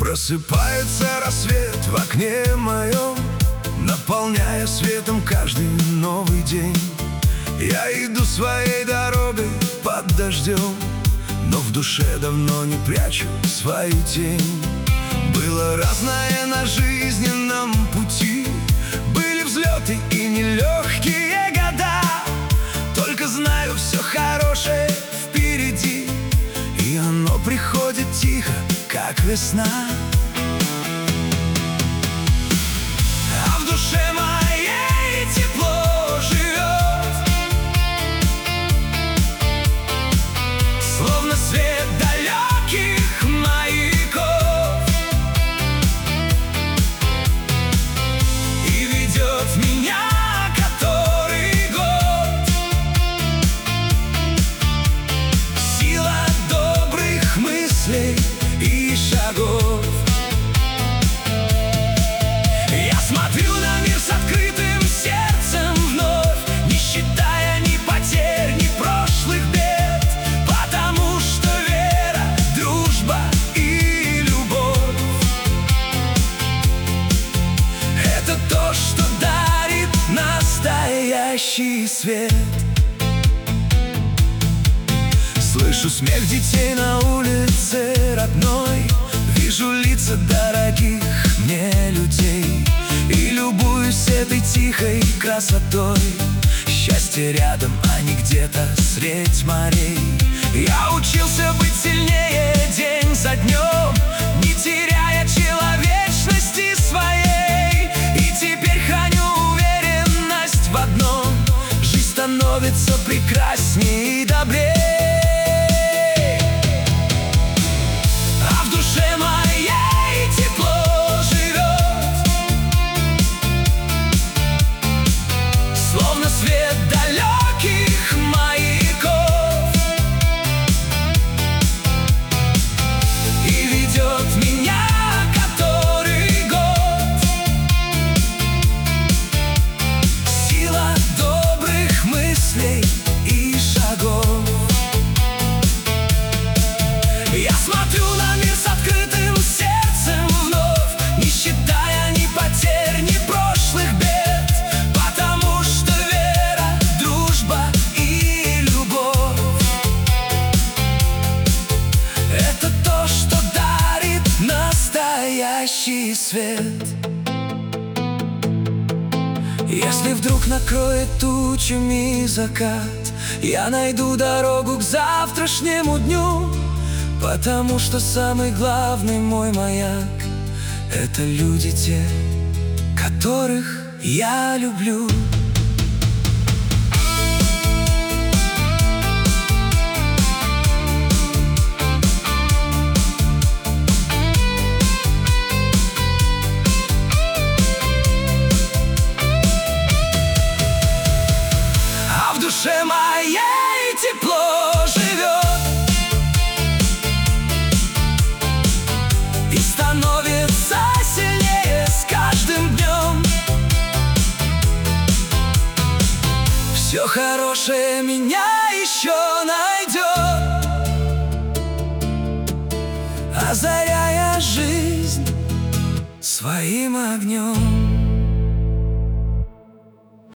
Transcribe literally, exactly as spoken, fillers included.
Просыпается рассвет в окне моем, наполняя светом каждый новый день. Я иду своей дорогой под дождем, но в душе давно не прячу свою тень. Было разное на жизненном пути, были взлеты и нелегкие года. Только знаю, все хорошее впереди, и оно приходит тихо, как весна. А в душе моей тепло живет, словно свет далеких маяков, и ведет меня который год. Сила добрых мыслей и шагов. Я смотрю на мир с открытым сердцем вновь, не считая ни потерь, ни прошлых бед, потому что вера, дружба и любовь — это то, что дарит настоящий свет. Слышу смех детей на улице родной, вижу лица дорогих мне людей, и любуюсь этой тихой красотой. Счастье рядом, а не где-то средь морей. Я учился быть сильнее день за днем, не теряя человечности своей, и теперь храню уверенность в одном: жизнь становится прекрасней и добрей. Свет далеких маяков, и ведет меня который год. Сила добрых мыслей и шагов. Я смотрю на мир с открытым сердцем вновь, не считая ни потерь, ни прошлых бед, настоящий свет. Если вдруг накроет тучами закат, я найду дорогу к завтрашнему дню, потому что самый главный мой маяк — это люди те, которых я люблю. В душе моей тепло живет, и становится сильнее с каждым днем. Все хорошее меня еще найдет, озаряя жизнь своим огнем.